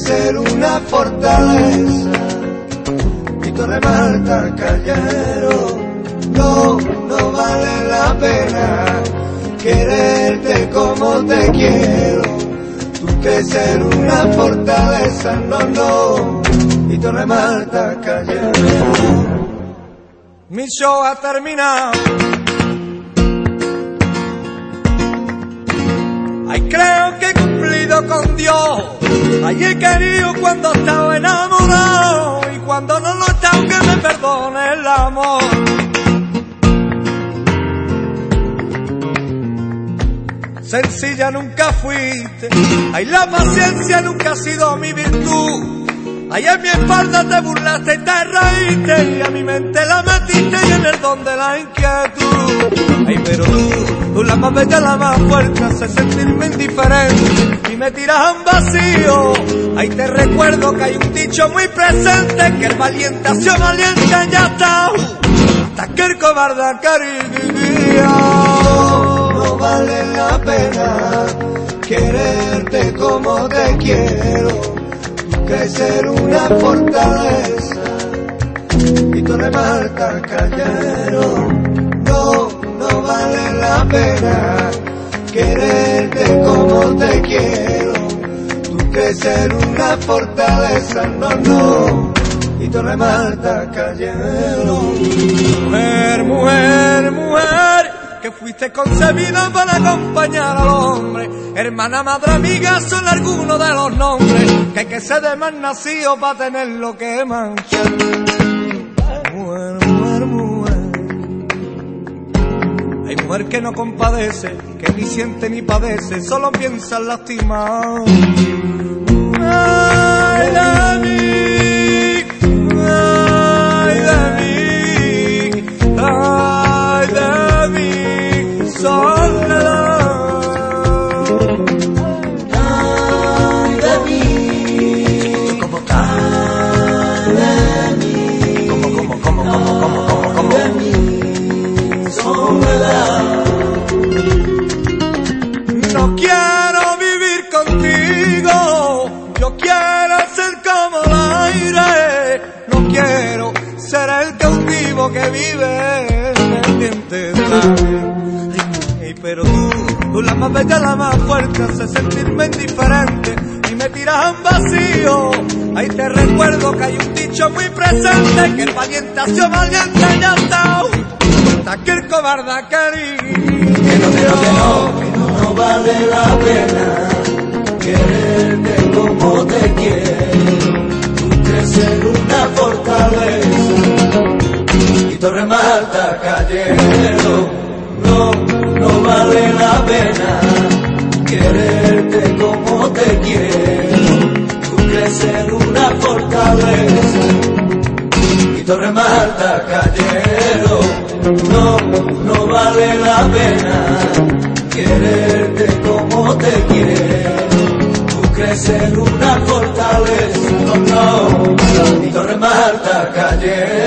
ser una fortaleza. Y Torre Marta cayeron. No, no vale la pena quererte como te quiero. Tú crees ser una fortaleza, no, no. Y Torre Marta cayeron. Mi show ha terminado. Ay, creo que he cumplido con Dios. Ay, he querido cuando estaba enamorado. Y cuando no lo he estado, que me perdone el amor. Sencilla nunca fuiste. Ay, la paciencia nunca ha sido mi virtud. Ay, en mi espalda te burlaste y te reíste, y a mi mente la metiste y en el don de la inquietud. Ay, pero tú la más bella, la más fuerte, hace sentirme indiferente y me tiras a un vacío. Ay, te recuerdo que hay un dicho muy presente, que el valiente ha sido valiente ya está, hasta que el cobarde acaricia. No vale la pena quererte como te quiero. Que ser una fortaleza y Torre Marta cayeron. No, no vale la pena quererte como te quiero. Tú crees ser una fortaleza, no, no. Y Torre Marta cayeron. Mujer, mujer, mujer, que fuiste concebida para acompañar al hombre. Hermana, madre, amiga, son algunos de los nombres que hay que ser de más nacido para tener lo que mancha. Mujer, mujer, mujer. Hay mujer que no compadece, que ni siente ni padece, solo piensa en lastimar. Ay de mí, ay de mí, ay de mí, soledad. No quiero vivir contigo, yo quiero ser como el aire, no quiero ser el cautivo que vive en el diente del aire. Pero tú la más bella, la más fuerte, hace sentirme indiferente y me tiras a un vacío. Ahí te recuerdo que hay un dicho muy presente, que el valiente ha sido valiente ya está, hasta que el cobarde ha querido. Que no vale la pena quererte como te quiero. Tú crees ser una fortaleza y Torre Marta cayeron. No, no vale la pena quererte como te quiero. Tú crees ser una fortaleza y Torre Marta cayeron. No, no vale la pena quererte como te quiero. Tú crees ser una fortaleza, no, no. Y Torre Marta cayeron.